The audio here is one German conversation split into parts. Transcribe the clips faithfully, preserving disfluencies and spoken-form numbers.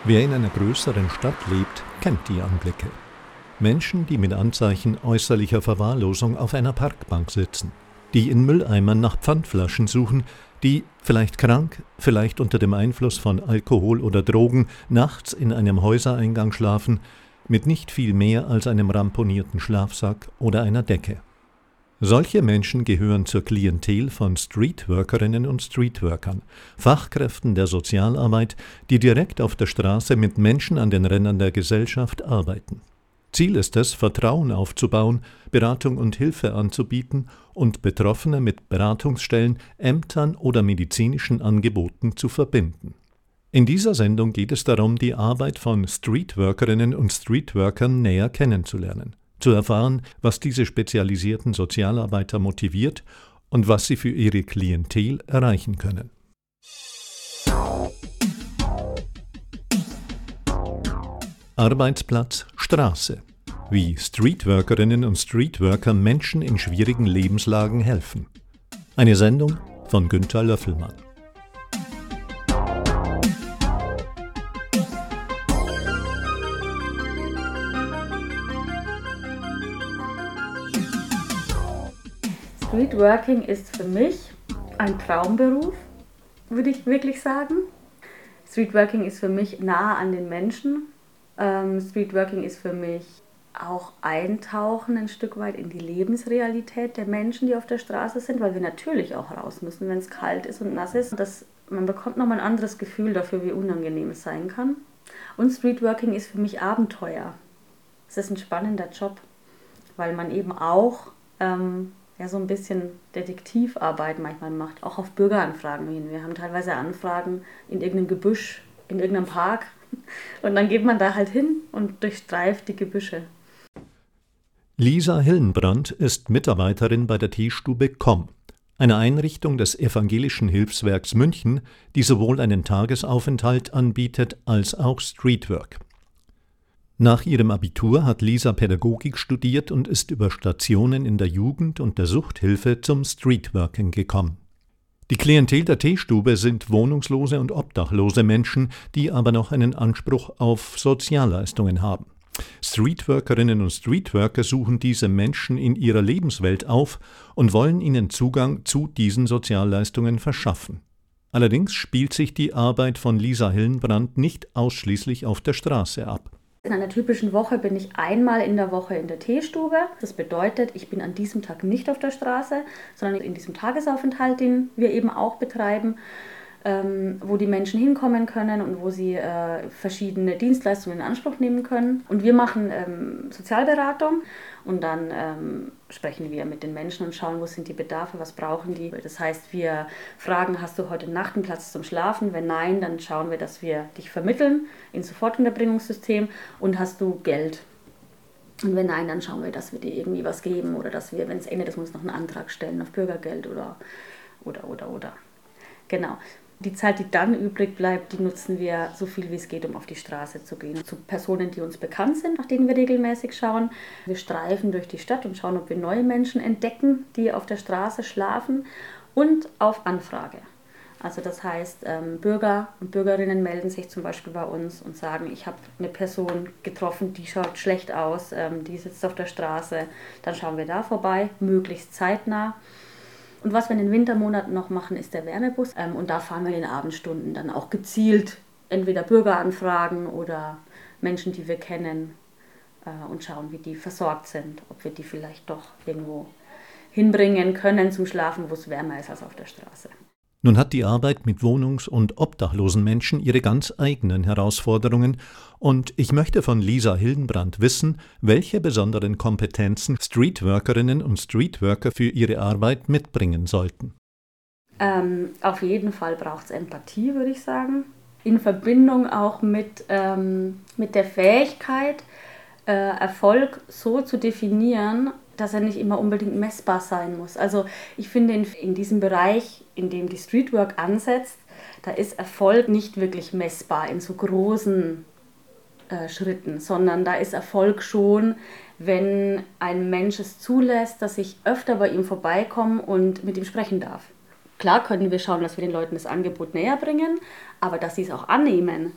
Wer in einer größeren Stadt lebt, kennt die Anblicke. Menschen, die mit Anzeichen äußerlicher Verwahrlosung auf einer Parkbank sitzen, die in Mülleimern nach Pfandflaschen suchen, die, vielleicht krank, vielleicht unter dem Einfluss von Alkohol oder Drogen, nachts in einem Häusereingang schlafen, mit nicht viel mehr als einem ramponierten Schlafsack oder einer Decke. Solche Menschen gehören zur Klientel von Streetworkerinnen und Streetworkern, Fachkräften der Sozialarbeit, die direkt auf der Straße mit Menschen an den Rändern der Gesellschaft arbeiten. Ziel ist es, Vertrauen aufzubauen, Beratung und Hilfe anzubieten und Betroffene mit Beratungsstellen, Ämtern oder medizinischen Angeboten zu verbinden. In dieser Sendung geht es darum, die Arbeit von Streetworkerinnen und Streetworkern näher kennenzulernen, zu erfahren, was diese spezialisierten Sozialarbeiter motiviert und was sie für ihre Klientel erreichen können. Arbeitsplatz, Straße. Wie Streetworkerinnen und Streetworker Menschen in schwierigen Lebenslagen helfen. Eine Sendung von Günther Löffelmann. Streetworking ist für mich ein Traumberuf, würde ich wirklich sagen. Streetworking ist für mich nah an den Menschen. Ähm, Streetworking ist für mich auch Eintauchen ein Stück weit in die Lebensrealität der Menschen, die auf der Straße sind, weil wir natürlich auch raus müssen, wenn es kalt ist und nass ist. Das, man bekommt nochmal ein anderes Gefühl dafür, wie unangenehm es sein kann. Und Streetworking ist für mich Abenteuer. Es ist ein spannender Job, weil man eben auch ähm, ja, so ein bisschen Detektivarbeit manchmal macht, auch auf Bürgeranfragen hin. Wir haben teilweise Anfragen in irgendeinem Gebüsch, in irgendeinem Park und dann geht man da halt hin und durchstreift die Gebüsche. Lisa Hillenbrand ist Mitarbeiterin bei der Teestube Komm, eine Einrichtung des Evangelischen Hilfswerks München, die sowohl einen Tagesaufenthalt anbietet als auch Streetwork. Nach ihrem Abitur hat Lisa Pädagogik studiert und ist über Stationen in der Jugend- und der Suchthilfe zum Streetworking gekommen. Die Klientel der Teestube sind wohnungslose und obdachlose Menschen, die aber noch einen Anspruch auf Sozialleistungen haben. Streetworkerinnen und Streetworker suchen diese Menschen in ihrer Lebenswelt auf und wollen ihnen Zugang zu diesen Sozialleistungen verschaffen. Allerdings spielt sich die Arbeit von Lisa Hillenbrand nicht ausschließlich auf der Straße ab. In einer typischen Woche bin ich einmal in der Woche in der Teestube. Das bedeutet, ich bin an diesem Tag nicht auf der Straße, sondern in diesem Tagesaufenthalt, den wir eben auch betreiben, ähm, wo die Menschen hinkommen können und wo sie äh, verschiedene Dienstleistungen in Anspruch nehmen können. Und wir machen ähm, Sozialberatung und dann ähm, sprechen wir mit den Menschen und schauen, wo sind die Bedarfe, was brauchen die. Das heißt, wir fragen, hast du heute Nacht einen Platz zum Schlafen? Wenn nein, dann schauen wir, dass wir dich vermitteln ins Sofortunterbringungssystem und hast du Geld? Und wenn nein, dann schauen wir, dass wir dir irgendwie was geben oder dass wir, wenn es endet, dass wir uns noch einen Antrag stellen auf Bürgergeld oder, oder, oder, oder. Genau. Die Zeit, die dann übrig bleibt, die nutzen wir so viel wie es geht, um auf die Straße zu gehen. Zu Personen, die uns bekannt sind, nach denen wir regelmäßig schauen. Wir streifen durch die Stadt und schauen, ob wir neue Menschen entdecken, die auf der Straße schlafen. Und auf Anfrage. Also das heißt, ähm, Bürger und Bürgerinnen melden sich zum Beispiel bei uns und sagen, ich habe eine Person getroffen, die schaut schlecht aus, ähm, die sitzt auf der Straße. Dann schauen wir da vorbei, möglichst zeitnah. Und was wir in den Wintermonaten noch machen, ist der Wärmebus. Ähm, und da fahren wir in den Abendstunden dann auch gezielt entweder Bürgeranfragen oder Menschen, die wir kennen äh, und schauen, wie die versorgt sind. Ob wir die vielleicht doch irgendwo hinbringen können zum Schlafen, wo es wärmer ist als auf der Straße. Nun hat die Arbeit mit wohnungs- und obdachlosen Menschen ihre ganz eigenen Herausforderungen und ich möchte von Lisa Hillenbrand wissen, welche besonderen Kompetenzen Streetworkerinnen und Streetworker für ihre Arbeit mitbringen sollten. Ähm, auf jeden Fall braucht es Empathie, würde ich sagen. In Verbindung auch mit, ähm, mit der Fähigkeit, äh, Erfolg so zu definieren, dass er nicht immer unbedingt messbar sein muss. Also ich finde, in, in diesem Bereich, in dem die Streetwork ansetzt, da ist Erfolg nicht wirklich messbar in so großen äh, Schritten, sondern da ist Erfolg schon, wenn ein Mensch es zulässt, dass ich öfter bei ihm vorbeikomme und mit ihm sprechen darf. Klar können wir schauen, dass wir den Leuten das Angebot näher bringen, aber dass sie es auch annehmen,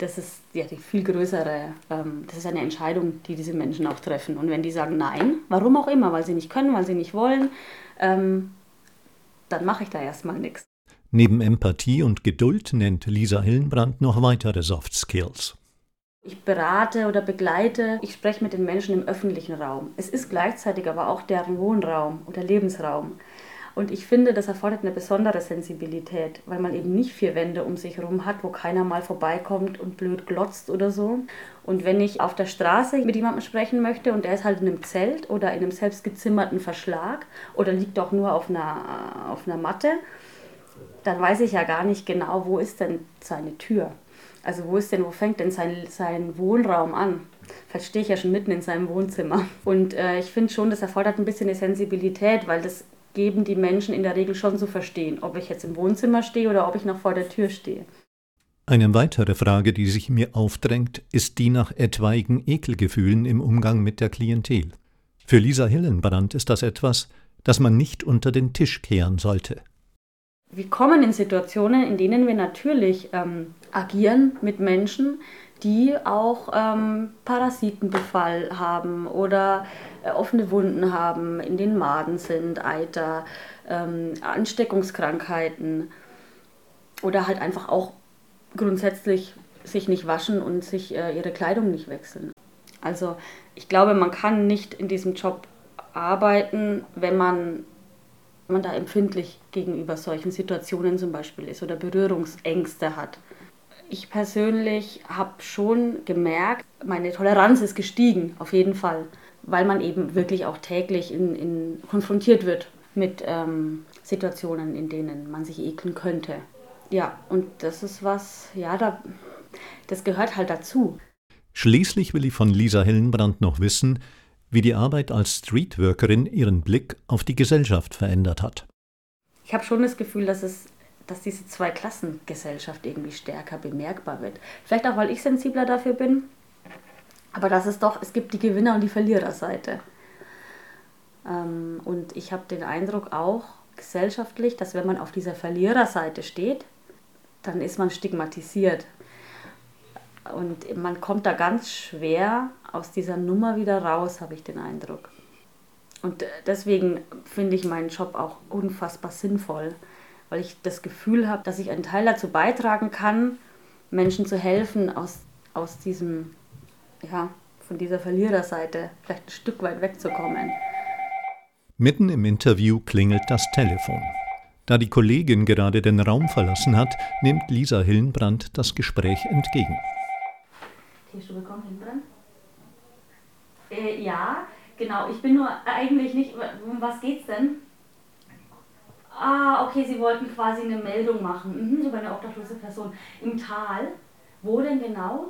das ist ja die viel größere, ähm, das ist eine Entscheidung, die diese Menschen auch treffen. Und wenn die sagen nein, warum auch immer, weil sie nicht können, weil sie nicht wollen, ähm, dann mache ich da erstmal nichts. Neben Empathie und Geduld nennt Lisa Hillenbrand noch weitere Soft Skills. Ich berate oder begleite, ich spreche mit den Menschen im öffentlichen Raum. Es ist gleichzeitig aber auch deren Wohnraum oder Lebensraum. Und ich finde, das erfordert eine besondere Sensibilität, weil man eben nicht vier Wände um sich herum hat, wo keiner mal vorbeikommt und blöd glotzt oder so. Und wenn ich auf der Straße mit jemandem sprechen möchte und der ist halt in einem Zelt oder in einem selbstgezimmerten Verschlag oder liegt auch nur auf einer, auf einer Matte, dann weiß ich ja gar nicht genau, wo ist denn seine Tür. Also wo ist denn, wo fängt denn sein, sein Wohnraum an? Vielleicht stehe ich ja schon mitten in seinem Wohnzimmer. Und äh, ich finde schon, das erfordert ein bisschen eine Sensibilität, weil das geben die Menschen in der Regel schon zu verstehen, ob ich jetzt im Wohnzimmer stehe oder ob ich noch vor der Tür stehe. Eine weitere Frage, die sich mir aufdrängt, ist die nach etwaigen Ekelgefühlen im Umgang mit der Klientel. Für Lisa Hillenbrand ist das etwas, das man nicht unter den Tisch kehren sollte. Wir kommen in Situationen, in denen wir natürlich ähm, agieren mit Menschen, die auch ähm, Parasitenbefall haben oder äh, offene Wunden haben, in den Maden sind, Eiter, ähm, Ansteckungskrankheiten oder halt einfach auch grundsätzlich sich nicht waschen und sich äh, ihre Kleidung nicht wechseln. Also ich glaube, man kann nicht in diesem Job arbeiten, wenn man wenn man da empfindlich gegenüber solchen Situationen zum Beispiel ist oder Berührungsängste hat. Ich persönlich habe schon gemerkt, meine Toleranz ist gestiegen, auf jeden Fall, weil man eben wirklich auch täglich in, in, konfrontiert wird mit ähm, Situationen, in denen man sich ekeln könnte. Ja, und das ist was, ja, da, das gehört halt dazu. Schließlich will ich von Lisa Hillenbrand noch wissen, wie die Arbeit als Streetworkerin ihren Blick auf die Gesellschaft verändert hat. Ich habe schon das Gefühl, dass, es, dass diese Zweiklassengesellschaft irgendwie stärker bemerkbar wird. Vielleicht auch, weil ich sensibler dafür bin, aber dass es doch, es gibt die Gewinner- und die Verliererseite. Ähm, und ich habe den Eindruck auch gesellschaftlich, dass wenn man auf dieser Verliererseite steht, dann ist man stigmatisiert. Und man kommt da ganz schwer aus dieser Nummer wieder raus, habe ich den Eindruck. Und deswegen finde ich meinen Job auch unfassbar sinnvoll, weil ich das Gefühl habe, dass ich einen Teil dazu beitragen kann, Menschen zu helfen, aus, aus diesem, ja, von dieser Verliererseite vielleicht ein Stück weit wegzukommen. Mitten im Interview klingelt das Telefon. Da die Kollegin gerade den Raum verlassen hat, nimmt Lisa Hillenbrand das Gespräch entgegen. Hast du bekommen, Hillenbrand? Äh, ja, genau. Ich bin nur eigentlich nicht. Um was geht's denn? Ah, okay, Sie wollten quasi eine Meldung machen. Mhm, über eine obdachlose Person. Im Tal. Wo denn genau?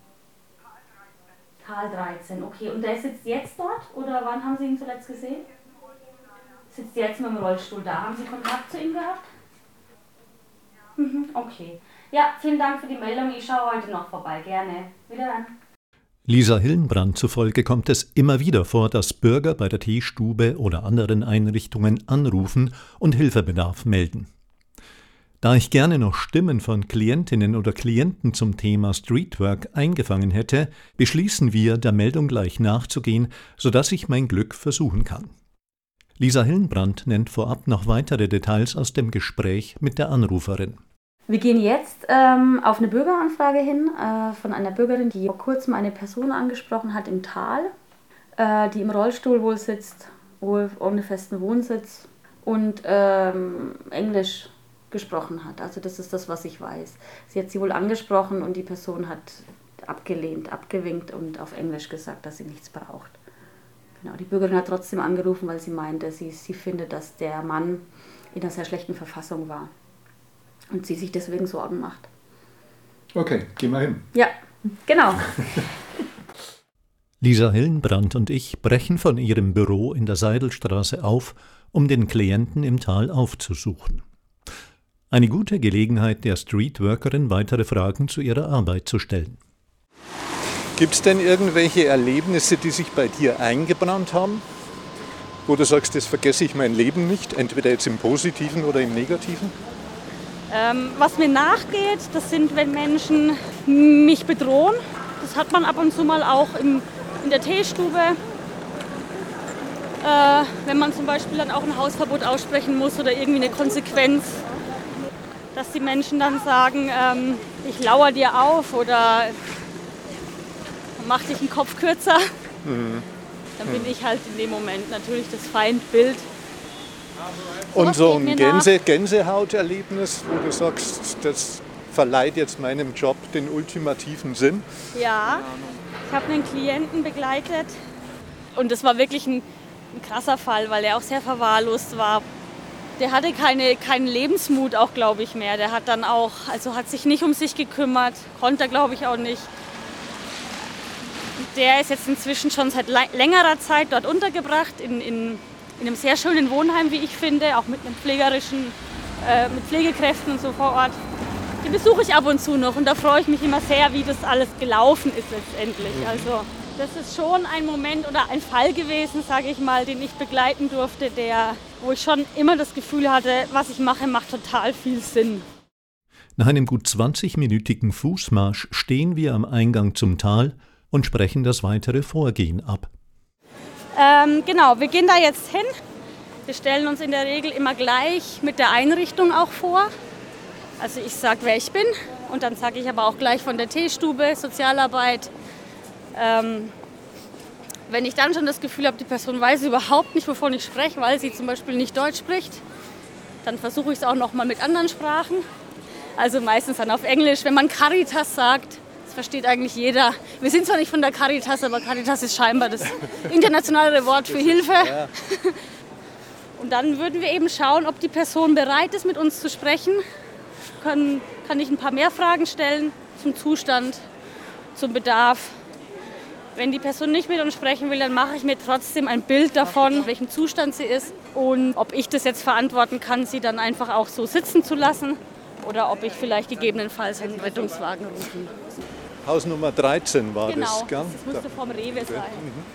Tal dreizehn, okay. Und der sitzt jetzt dort? Oder wann haben Sie ihn zuletzt gesehen? Sitzt jetzt mit dem Rollstuhl da. Haben Sie Kontakt zu ihm gehabt? Mhm, okay. Ja, vielen Dank für die Meldung. Ich schaue heute noch vorbei. Gerne. Wieder dann. Lisa Hillenbrand zufolge kommt es immer wieder vor, dass Bürger bei der Teestube oder anderen Einrichtungen anrufen und Hilfebedarf melden. Da ich gerne noch Stimmen von Klientinnen oder Klienten zum Thema Streetwork eingefangen hätte, beschließen wir, der Meldung gleich nachzugehen, sodass ich mein Glück versuchen kann. Lisa Hillenbrand nennt vorab noch weitere Details aus dem Gespräch mit der Anruferin. Wir gehen jetzt ähm, auf eine Bürgeranfrage hin äh, von einer Bürgerin, die vor kurzem eine Person angesprochen hat im Tal, äh, die im Rollstuhl wohl sitzt, wohl ohne festen Wohnsitz und ähm, Englisch gesprochen hat. Also das ist das, was ich weiß. Sie hat sie wohl angesprochen und die Person hat abgelehnt, abgewinkt und auf Englisch gesagt, dass sie nichts braucht. Genau, die Bürgerin hat trotzdem angerufen, weil sie meinte, sie, sie findet, dass der Mann in einer sehr schlechten Verfassung war. Und sie sich deswegen Sorgen macht. Okay, gehen wir hin. Ja, genau. Lisa Hillenbrand und ich brechen von ihrem Büro in der Seidelstraße auf, um den Klienten im Tal aufzusuchen. Eine gute Gelegenheit, der Streetworkerin weitere Fragen zu ihrer Arbeit zu stellen. Gibt es denn irgendwelche Erlebnisse, die sich bei dir eingebrannt haben? Wo du sagst, das vergesse ich mein Leben nicht, entweder jetzt im Positiven oder im Negativen? Ähm, was mir nachgeht, das sind, wenn Menschen mich bedrohen. Das hat man ab und zu mal auch im, in der Teestube. Äh, wenn man zum Beispiel dann auch ein Hausverbot aussprechen muss oder irgendwie eine Konsequenz, dass die Menschen dann sagen, ähm, ich lauere dir auf oder mach dich einen Kopf kürzer. Mhm. Dann bin ich halt in dem Moment natürlich das Feindbild. Und so ein Gänse, Gänsehauterlebnis, wo du sagst, das verleiht jetzt meinem Job den ultimativen Sinn? Ja, ich habe einen Klienten begleitet und das war wirklich ein, ein krasser Fall, weil er auch sehr verwahrlost war. Der hatte keine, keinen Lebensmut auch, glaube ich, mehr. Der hat dann auch, also hat sich nicht um sich gekümmert, konnte er, glaube ich, auch nicht. Der ist jetzt inzwischen schon seit längerer Zeit dort untergebracht, in, in, in einem sehr schönen Wohnheim, wie ich finde, auch mit einem pflegerischen, äh, mit Pflegekräften und so vor Ort. Die besuche ich ab und zu noch und da freue ich mich immer sehr, wie das alles gelaufen ist letztendlich. Also das ist schon ein Moment oder ein Fall gewesen, sage ich mal, den ich begleiten durfte, der, wo ich schon immer das Gefühl hatte, was ich mache, macht total viel Sinn. Nach einem gut zwanzigminütigen Fußmarsch stehen wir am Eingang zum Tal und sprechen das weitere Vorgehen ab. Ähm, genau, wir gehen da jetzt hin. Wir stellen uns in der Regel immer gleich mit der Einrichtung auch vor. Also ich sage, wer ich bin und dann sage ich aber auch gleich von der Teestube, Sozialarbeit. Ähm, wenn ich dann schon das Gefühl habe, die Person weiß überhaupt nicht, wovon ich spreche, weil sie zum Beispiel nicht Deutsch spricht, dann versuche ich es auch noch mal mit anderen Sprachen. Also meistens dann auf Englisch. Wenn man Caritas sagt, das versteht eigentlich jeder. Wir sind zwar nicht von der Caritas, aber Caritas ist scheinbar das internationale Wort für Hilfe. Und dann würden wir eben schauen, ob die Person bereit ist, mit uns zu sprechen. Kann, kann ich ein paar mehr Fragen stellen zum Zustand, zum Bedarf. Wenn die Person nicht mit uns sprechen will, dann mache ich mir trotzdem ein Bild davon, in welchem Zustand sie ist und ob ich das jetzt verantworten kann, sie dann einfach auch so sitzen zu lassen oder ob ich vielleicht gegebenenfalls einen Rettungswagen rufen. Haus Nummer dreizehn war genau, das, gell? Das müsste vom Rewe sein.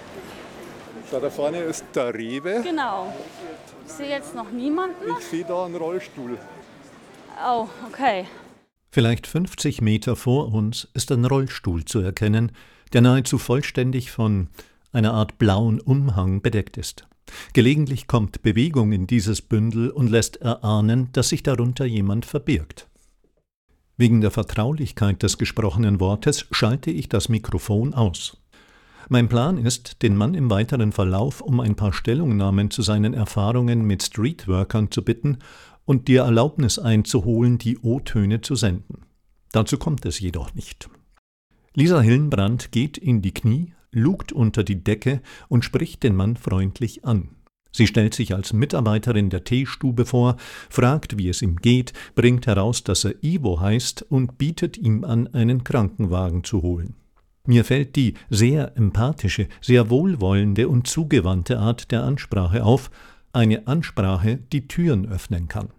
Da, da vorne ist der Rewe. Genau. Ich sehe jetzt noch niemanden. Ich sehe da einen Rollstuhl. Oh, okay. Vielleicht fünfzig Meter vor uns ist ein Rollstuhl zu erkennen, der nahezu vollständig von einer Art blauen Umhang bedeckt ist. Gelegentlich kommt Bewegung in dieses Bündel und lässt erahnen, dass sich darunter jemand verbirgt. Wegen der Vertraulichkeit des gesprochenen Wortes schalte ich das Mikrofon aus. Mein Plan ist, den Mann im weiteren Verlauf um ein paar Stellungnahmen zu seinen Erfahrungen mit Streetworkern zu bitten und die Erlaubnis einzuholen, die O-Töne zu senden. Dazu kommt es jedoch nicht. Lisa Hillenbrand geht in die Knie, lugt unter die Decke und spricht den Mann freundlich an. Sie stellt sich als Mitarbeiterin der Teestube vor, fragt, wie es ihm geht, bringt heraus, dass er Ivo heißt und bietet ihm an, einen Krankenwagen zu holen. Mir fällt die sehr empathische, sehr wohlwollende und zugewandte Art der Ansprache auf, eine Ansprache, die Türen öffnen kann.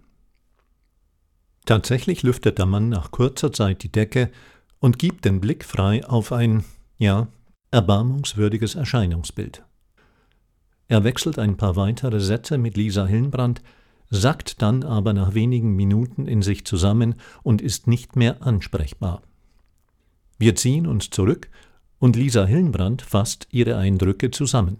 Tatsächlich lüftet der Mann nach kurzer Zeit die Decke und gibt den Blick frei auf ein, ja, erbarmungswürdiges Erscheinungsbild. Er wechselt ein paar weitere Sätze mit Lisa Hillenbrand, sackt dann aber nach wenigen Minuten in sich zusammen und ist nicht mehr ansprechbar. Wir ziehen uns zurück und Lisa Hillenbrand fasst ihre Eindrücke zusammen.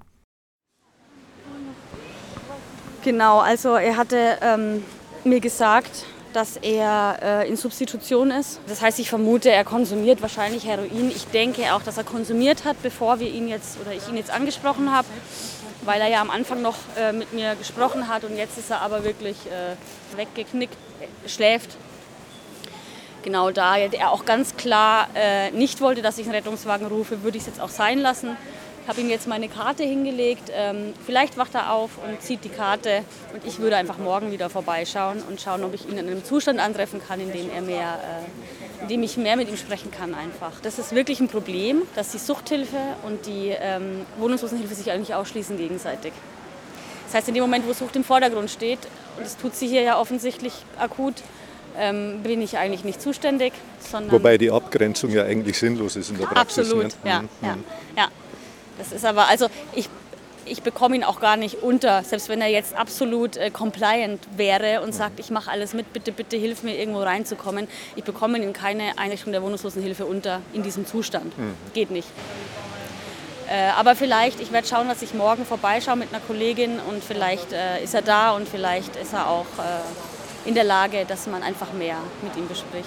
Genau, also er hatte ähm, mir gesagt, dass er äh, in Substitution ist. Das heißt, ich vermute, er konsumiert wahrscheinlich Heroin. Ich denke auch, dass er konsumiert hat, bevor wir ihn jetzt oder ich ihn jetzt angesprochen habe, weil er ja am Anfang noch äh, mit mir gesprochen hat und jetzt ist er aber wirklich äh, weggeknickt, äh, schläft. Genau, da er auch ganz klar äh, nicht wollte, dass ich einen Rettungswagen rufe, würde ich es jetzt auch sein lassen. Ich habe ihm jetzt meine Karte hingelegt. Ähm, vielleicht wacht er auf und zieht die Karte und ich würde einfach morgen wieder vorbeischauen und schauen, ob ich ihn in einem Zustand antreffen kann, in dem er mehr, äh, in dem ich mehr mit ihm sprechen kann einfach. Das ist wirklich ein Problem, dass die Suchthilfe und die ähm, Wohnungslosenhilfe sich eigentlich ausschließen gegenseitig. Das heißt, in dem Moment, wo Sucht im Vordergrund steht, und das tut sie hier ja offensichtlich akut, ähm, bin ich eigentlich nicht zuständig. Sondern Wobei die Abgrenzung ja eigentlich sinnlos ist in der Praxis. Absolut, nicht? ja, Mhm. ja, ja. Das ist aber, also ich Ich bekomme ihn auch gar nicht unter, selbst wenn er jetzt absolut äh, compliant wäre und sagt, ich mache alles mit, bitte, bitte hilf mir irgendwo reinzukommen. Ich bekomme ihn in keine Einrichtung der Wohnungslosenhilfe unter in diesem Zustand. Mhm. Geht nicht. Äh, aber vielleicht, ich werde schauen, dass ich morgen vorbeischaue mit einer Kollegin und vielleicht äh, ist er da und vielleicht ist er auch äh, in der Lage, dass man einfach mehr mit ihm bespricht.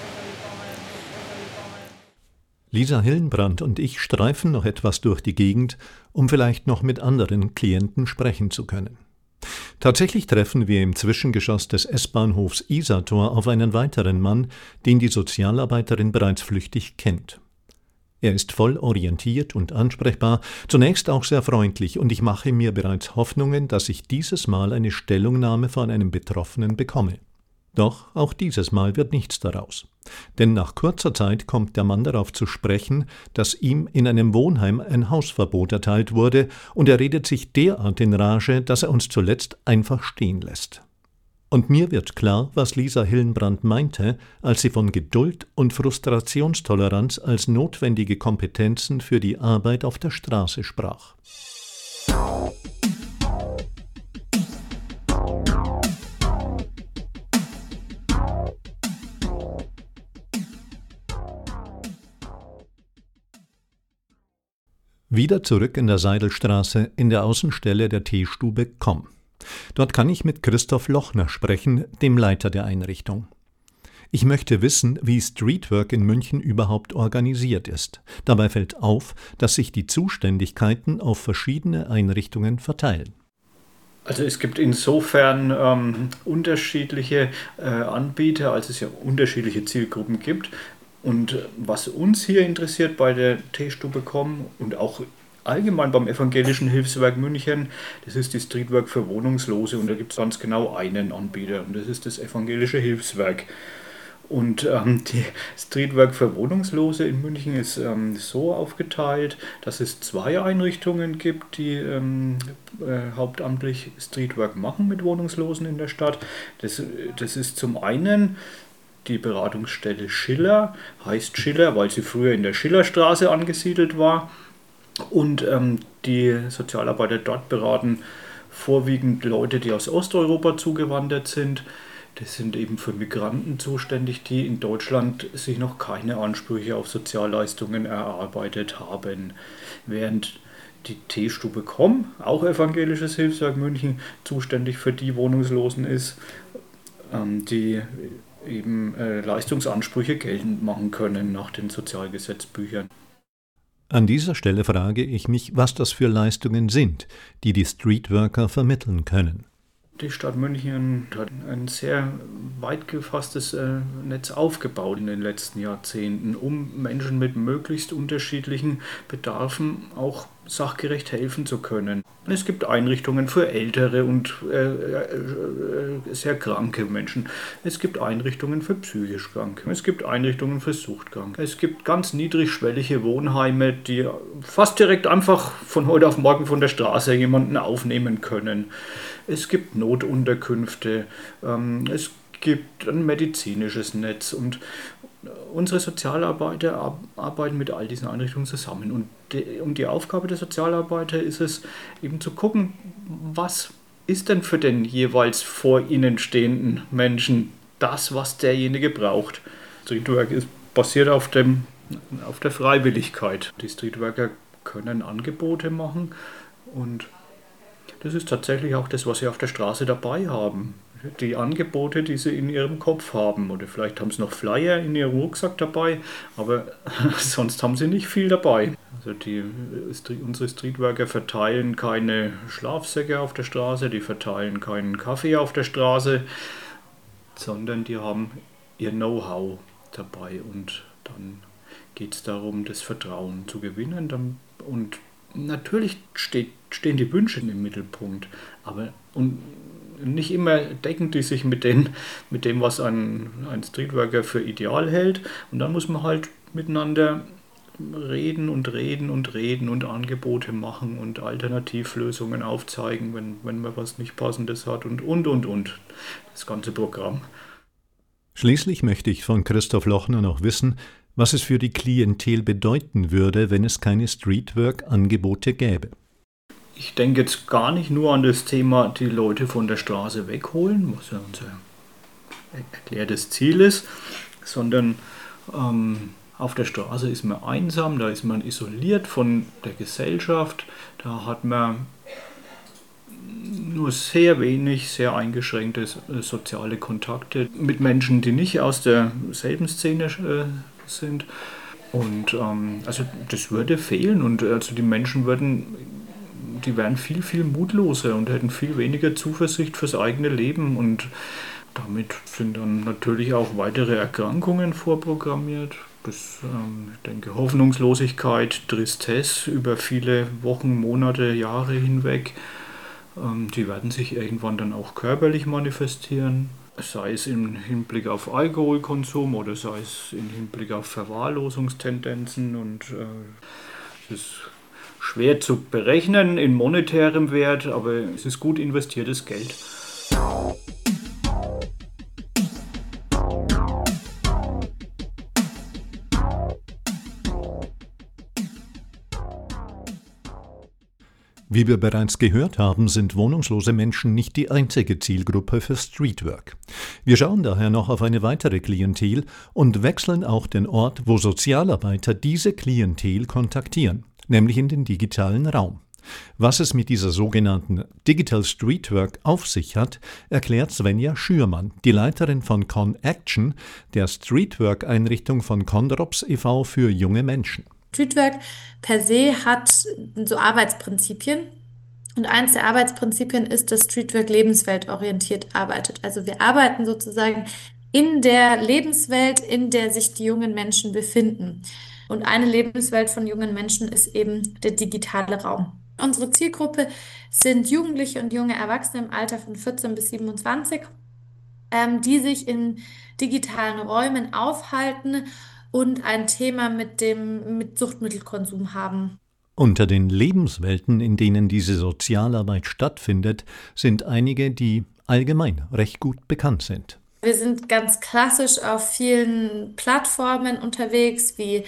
Lisa Hillenbrand und ich streifen noch etwas durch die Gegend, um vielleicht noch mit anderen Klienten sprechen zu können. Tatsächlich treffen wir im Zwischengeschoss des S-Bahnhofs Isartor auf einen weiteren Mann, den die Sozialarbeiterin bereits flüchtig kennt. Er ist voll orientiert und ansprechbar, zunächst auch sehr freundlich, und ich mache mir bereits Hoffnungen, dass ich dieses Mal eine Stellungnahme von einem Betroffenen bekomme. Doch auch dieses Mal wird nichts daraus. Denn nach kurzer Zeit kommt der Mann darauf zu sprechen, dass ihm in einem Wohnheim ein Hausverbot erteilt wurde, und er redet sich derart in Rage, dass er uns zuletzt einfach stehen lässt. Und mir wird klar, was Lisa Hillenbrand meinte, als sie von Geduld und Frustrationstoleranz als notwendige Kompetenzen für die Arbeit auf der Straße sprach. Wieder zurück in der Seidelstraße in der Außenstelle der Teestube Komm. Dort kann ich mit Christoph Lochner sprechen, dem Leiter der Einrichtung. Ich möchte wissen, wie Streetwork in München überhaupt organisiert ist. Dabei fällt auf, dass sich die Zuständigkeiten auf verschiedene Einrichtungen verteilen. Also es gibt insofern ähm, unterschiedliche äh, Anbieter, als es ja unterschiedliche Zielgruppen gibt. Und was uns hier interessiert bei der Teestube Komm und auch allgemein beim Evangelischen Hilfswerk München, das ist die Streetwork für Wohnungslose, und da gibt es ganz genau einen Anbieter, und das ist das Evangelische Hilfswerk. Und ähm, die Streetwork für Wohnungslose in München ist ähm, so aufgeteilt, dass es zwei Einrichtungen gibt, die ähm, äh, hauptamtlich Streetwork machen mit Wohnungslosen in der Stadt. Das, das ist zum einen die Beratungsstelle Schiller, heißt Schiller, weil sie früher in der Schillerstraße angesiedelt war. Und ähm, die Sozialarbeiter dort beraten vorwiegend Leute, die aus Osteuropa zugewandert sind. Das sind eben für Migranten zuständig, die in Deutschland sich noch keine Ansprüche auf Sozialleistungen erarbeitet haben. Während die Teestube Komm, auch Evangelisches Hilfswerk München, zuständig für die Wohnungslosen ist, ähm, die eben äh, Leistungsansprüche geltend machen können nach den Sozialgesetzbüchern. An dieser Stelle frage ich mich, was das für Leistungen sind, die die Streetworker vermitteln können. Die Stadt München hat ein sehr weit gefasstes äh, Netz aufgebaut in den letzten Jahrzehnten, um Menschen mit möglichst unterschiedlichen Bedarfen auch sachgerecht helfen zu können. Es gibt Einrichtungen für ältere und äh, äh, sehr kranke Menschen. Es gibt Einrichtungen für psychisch Kranke. Es gibt Einrichtungen für Suchtkranke. Es gibt ganz niedrigschwellige Wohnheime, die fast direkt einfach von heute auf morgen von der Straße jemanden aufnehmen können. Es gibt Notunterkünfte. Ähm, es gibt ein medizinisches Netz, und unsere Sozialarbeiter arbeiten mit all diesen Einrichtungen zusammen. Und die, und die Aufgabe der Sozialarbeiter ist es, eben zu gucken, was ist denn für den jeweils vor ihnen stehenden Menschen das, was derjenige braucht. Streetwork ist basiert auf, dem, auf der Freiwilligkeit. Die Streetworker können Angebote machen, und das ist tatsächlich auch das, was sie auf der Straße dabei haben. Die Angebote, die sie in ihrem Kopf haben. Oder vielleicht haben sie noch Flyer in ihrem Rucksack dabei, aber sonst haben sie nicht viel dabei. Also die, unsere Streetworker verteilen keine Schlafsäcke auf der Straße, die verteilen keinen Kaffee auf der Straße, sondern die haben ihr Know-how dabei. Und dann geht es darum, das Vertrauen zu gewinnen. Und natürlich steht, stehen die Wünsche im Mittelpunkt, aber und nicht immer decken die sich mit, den, mit dem, was ein, ein Streetworker für ideal hält. Und dann muss man halt miteinander reden und reden und reden und Angebote machen und Alternativlösungen aufzeigen, wenn, wenn man was nicht Passendes hat, und, und, und, und. Das ganze Programm. Schließlich möchte ich von Christoph Lochner noch wissen, was es für die Klientel bedeuten würde, wenn es keine Streetwork-Angebote gäbe. Ich denke jetzt gar nicht nur an das Thema, die Leute von der Straße wegholen, was ja unser erklärtes Ziel ist, sondern ähm, auf der Straße ist man einsam, da ist man isoliert von der Gesellschaft, da hat man nur sehr wenig, sehr eingeschränkte soziale Kontakte mit Menschen, die nicht aus derselben Szene äh, sind. Und ähm, also das würde fehlen und also die Menschen würden, die wären viel, viel mutloser und hätten viel weniger Zuversicht fürs eigene Leben und damit sind dann natürlich auch weitere Erkrankungen vorprogrammiert. Das, ähm, ich denke, Hoffnungslosigkeit, Tristesse über viele Wochen, Monate, Jahre hinweg, ähm, die werden sich irgendwann dann auch körperlich manifestieren. Sei es im Hinblick auf Alkoholkonsum oder sei es im Hinblick auf Verwahrlosungstendenzen. Und äh, es ist schwer zu berechnen in monetärem Wert, aber es ist gut investiertes Geld. Wie wir bereits gehört haben, sind wohnungslose Menschen nicht die einzige Zielgruppe für Streetwork. Wir schauen daher noch auf eine weitere Klientel und wechseln auch den Ort, wo Sozialarbeiter diese Klientel kontaktieren, nämlich in den digitalen Raum. Was es mit dieser sogenannten Digital Streetwork auf sich hat, erklärt Svenja Schürmann, die Leiterin von ConAction, der Streetwork-Einrichtung von Condrops e V für junge Menschen. Streetwork per se hat so Arbeitsprinzipien und eins der Arbeitsprinzipien ist, dass Streetwork lebensweltorientiert arbeitet. Also wir arbeiten sozusagen in der Lebenswelt, in der sich die jungen Menschen befinden. Und eine Lebenswelt von jungen Menschen ist eben der digitale Raum. Unsere Zielgruppe sind Jugendliche und junge Erwachsene im Alter von vierzehn bis siebenundzwanzig, ähm, die sich in digitalen Räumen aufhalten und ein Thema mit dem mit Suchtmittelkonsum haben. Unter den Lebenswelten, in denen diese Sozialarbeit stattfindet, sind einige, die allgemein recht gut bekannt sind. Wir sind ganz klassisch auf vielen Plattformen unterwegs, wie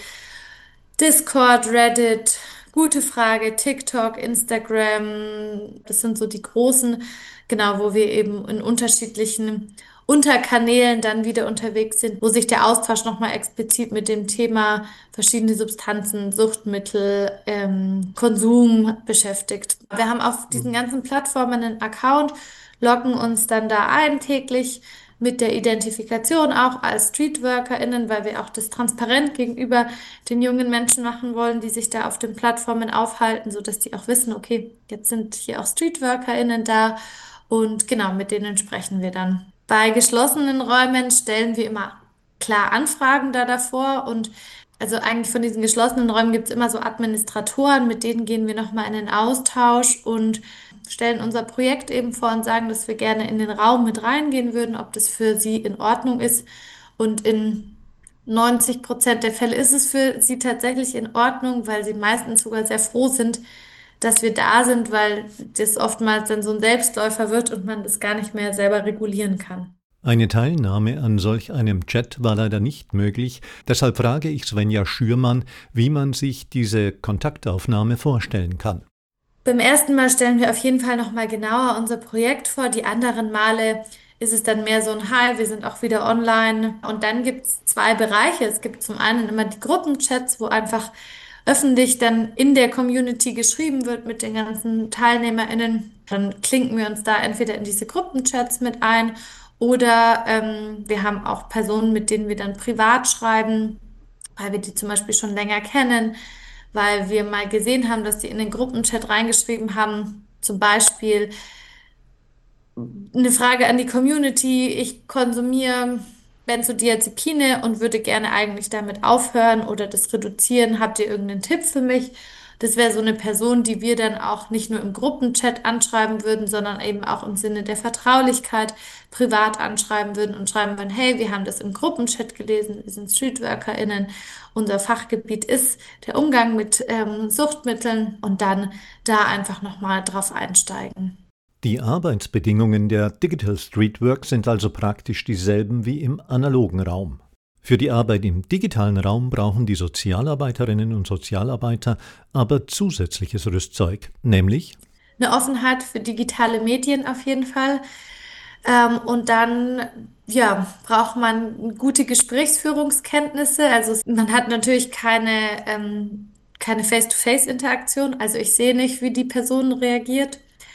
Discord, Reddit, Gute Frage, TikTok, Instagram. Das sind so die großen, genau, wo wir eben in unterschiedlichen Unterkanälen dann wieder unterwegs sind, wo sich der Austausch nochmal explizit mit dem Thema verschiedene Substanzen, Suchtmittel, ähm, Konsum beschäftigt. Wir haben auf diesen ganzen Plattformen einen Account, loggen uns dann da ein täglich mit der Identifikation auch als StreetworkerInnen, weil wir auch das transparent gegenüber den jungen Menschen machen wollen, die sich da auf den Plattformen aufhalten, sodass die auch wissen, okay, jetzt sind hier auch StreetworkerInnen da und genau, mit denen sprechen wir dann. Bei geschlossenen Räumen stellen wir immer klar Anfragen da davor und also eigentlich von diesen geschlossenen Räumen gibt es immer so Administratoren, mit denen gehen wir nochmal in den Austausch und stellen unser Projekt eben vor und sagen, dass wir gerne in den Raum mit reingehen würden, ob das für sie in Ordnung ist. Und in neunzig Prozent der Fälle ist es für sie tatsächlich in Ordnung, weil sie meistens sogar sehr froh sind, dass wir da sind, weil das oftmals dann so ein Selbstläufer wird und man das gar nicht mehr selber regulieren kann. Eine Teilnahme an solch einem Chat war leider nicht möglich, deshalb frage ich Svenja Schürmann, wie man sich diese Kontaktaufnahme vorstellen kann. Beim ersten Mal stellen wir auf jeden Fall nochmal genauer unser Projekt vor, die anderen Male ist es dann mehr so ein Hi, wir sind auch wieder online und dann gibt es zwei Bereiche. Es gibt zum einen immer die Gruppenchats, wo einfach öffentlich dann in der Community geschrieben wird mit den ganzen TeilnehmerInnen. Dann klinken wir uns da entweder in diese Gruppenchats mit ein oder ähm, wir haben auch Personen, mit denen wir dann privat schreiben, weil wir die zum Beispiel schon länger kennen, weil wir mal gesehen haben, dass die in den Gruppenchat reingeschrieben haben, zum Beispiel eine Frage an die Community, ich konsumiere Benzodiazepine und würde gerne eigentlich damit aufhören oder das reduzieren. Habt ihr irgendeinen Tipp für mich? Das wäre so eine Person, die wir dann auch nicht nur im Gruppenchat anschreiben würden, sondern eben auch im Sinne der Vertraulichkeit privat anschreiben würden und schreiben würden, hey, wir haben das im Gruppenchat gelesen, wir sind StreetworkerInnen, unser Fachgebiet ist der Umgang mit ähm, Suchtmitteln und dann da einfach nochmal drauf einsteigen. Die Arbeitsbedingungen der Digital Streetwork sind also praktisch dieselben wie im analogen Raum. Für die Arbeit im digitalen Raum brauchen die Sozialarbeiterinnen und Sozialarbeiter aber zusätzliches Rüstzeug, nämlich eine Offenheit für digitale Medien auf jeden Fall. Ähm, und dann, ja, braucht man gute Gesprächsführungskenntnisse. Also man hat natürlich keine, ähm, keine Face-to-Face-Interaktion. Also ich sehe nicht, wie die Person reagiert.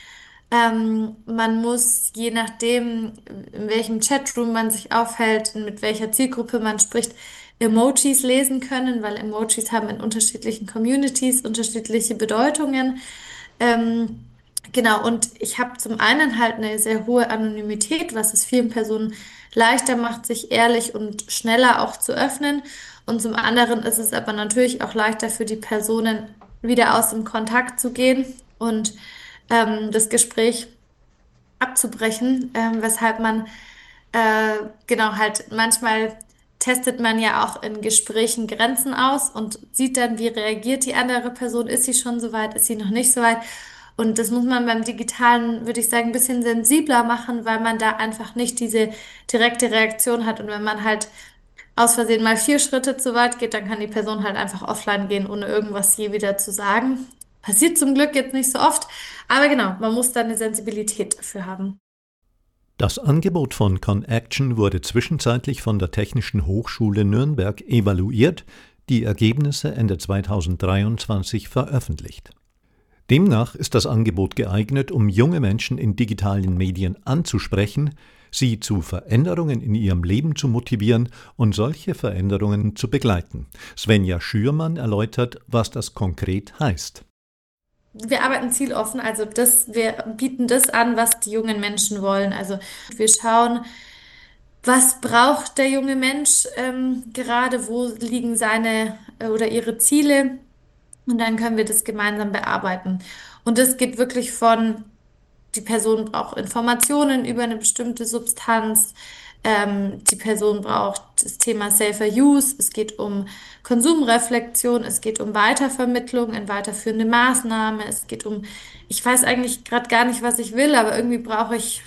Ähm, man muss, je nachdem, in welchem Chatroom man sich aufhält, mit welcher Zielgruppe man spricht, Emojis lesen können, weil Emojis haben in unterschiedlichen Communities unterschiedliche Bedeutungen. Ähm, genau, und ich habe zum einen halt eine sehr hohe Anonymität, was es vielen Personen leichter macht, sich ehrlich und schneller auch zu öffnen. Und zum anderen ist es aber natürlich auch leichter für die Personen, wieder aus dem Kontakt zu gehen und ähm, das Gespräch abzubrechen, ähm, weshalb man äh, genau halt manchmal testet man ja auch in Gesprächen Grenzen aus und sieht dann, wie reagiert die andere Person, ist sie schon soweit, ist sie noch nicht soweit. Und das muss man beim Digitalen, würde ich sagen, ein bisschen sensibler machen, weil man da einfach nicht diese direkte Reaktion hat. Und wenn man halt aus Versehen mal vier Schritte zu weit geht, dann kann die Person halt einfach offline gehen, ohne irgendwas je wieder zu sagen. Passiert zum Glück jetzt nicht so oft, aber genau, man muss da eine Sensibilität dafür haben. Das Angebot von ConAction wurde zwischenzeitlich von der Technischen Hochschule Nürnberg evaluiert, die Ergebnisse Ende zweitausenddreiundzwanzig veröffentlicht. Demnach ist das Angebot geeignet, um junge Menschen in digitalen Medien anzusprechen, sie zu Veränderungen in ihrem Leben zu motivieren und solche Veränderungen zu begleiten. Svenja Schürmann erläutert, was das konkret heißt. Wir arbeiten zieloffen, also das, wir bieten das an, was die jungen Menschen wollen. Also wir schauen, was braucht der junge Mensch ähm, gerade, wo liegen seine äh, oder ihre Ziele, und dann können wir das gemeinsam bearbeiten. Und das geht wirklich von, die Person braucht Informationen über eine bestimmte Substanz, ähm, die Person braucht das Thema Safer Use, es geht um Konsumreflexion, es geht um Weitervermittlung in weiterführende Maßnahmen, es geht um, ich weiß eigentlich gerade gar nicht, was ich will, aber irgendwie brauche ich,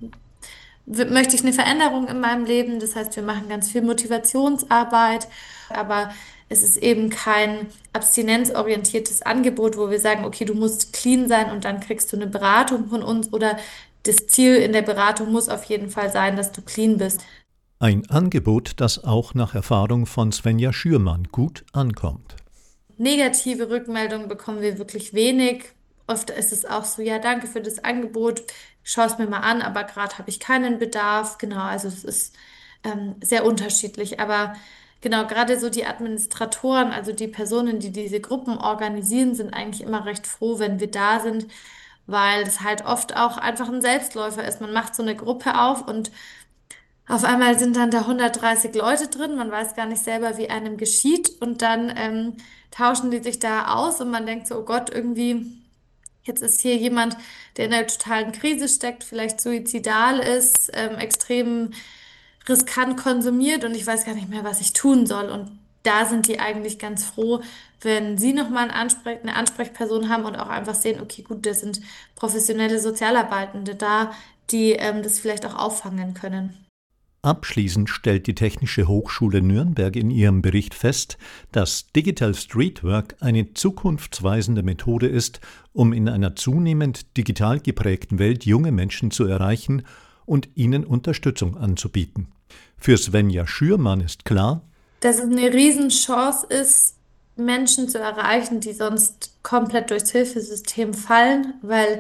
möchte ich eine Veränderung in meinem Leben. Das heißt, wir machen ganz viel Motivationsarbeit, aber es ist eben kein abstinenzorientiertes Angebot, wo wir sagen, okay, du musst clean sein und dann kriegst du eine Beratung von uns, oder das Ziel in der Beratung muss auf jeden Fall sein, dass du clean bist. Ein Angebot, das auch nach Erfahrung von Svenja Schürmann gut ankommt. Negative Rückmeldungen bekommen wir wirklich wenig. Oft ist es auch so, ja, danke für das Angebot, schau es mir mal an, aber gerade habe ich keinen Bedarf. Genau, also es ist ähm, sehr unterschiedlich, aber genau, gerade so die Administratoren, also die Personen, die diese Gruppen organisieren, sind eigentlich immer recht froh, wenn wir da sind, weil es halt oft auch einfach ein Selbstläufer ist. Man macht so eine Gruppe auf und auf einmal sind dann da hundertdreißig Leute drin, man weiß gar nicht selber, wie einem geschieht, und dann ähm, tauschen die sich da aus und man denkt so, oh Gott, irgendwie, jetzt ist hier jemand, der in einer totalen Krise steckt, vielleicht suizidal ist, ähm, extrem riskant konsumiert und ich weiß gar nicht mehr, was ich tun soll. Und da sind die eigentlich ganz froh, wenn sie nochmal eine, Ansprech- eine Ansprechperson haben und auch einfach sehen, okay, gut, das sind professionelle Sozialarbeitende da, die ähm, das vielleicht auch auffangen können. Abschließend stellt die Technische Hochschule Nürnberg in ihrem Bericht fest, dass Digital Streetwork eine zukunftsweisende Methode ist, um in einer zunehmend digital geprägten Welt junge Menschen zu erreichen und ihnen Unterstützung anzubieten. Für Svenja Schürmann ist klar, dass es eine Riesenchance ist, Menschen zu erreichen, die sonst komplett durchs Hilfesystem fallen, weil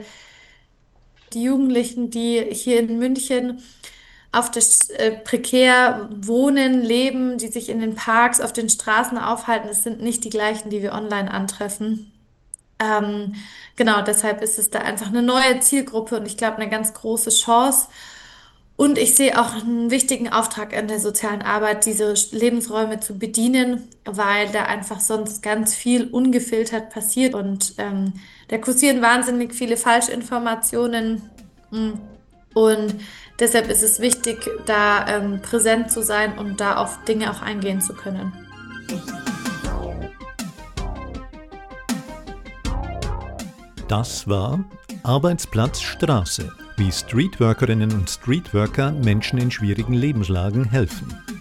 die Jugendlichen, die hier in München auf das äh, prekär wohnen, leben, die sich in den Parks, auf den Straßen aufhalten, das sind nicht die gleichen, die wir online antreffen. Ähm, genau, deshalb ist es da einfach eine neue Zielgruppe und ich glaube eine ganz große Chance. Und ich sehe auch einen wichtigen Auftrag in der sozialen Arbeit, diese Lebensräume zu bedienen, weil da einfach sonst ganz viel ungefiltert passiert und ähm, da kursieren wahnsinnig viele Falschinformationen. Und deshalb ist es wichtig, da ähm, präsent zu sein und da auf Dinge auch eingehen zu können. Das war Arbeitsplatz Straße, wie Streetworkerinnen und Streetworker Menschen in schwierigen Lebenslagen helfen.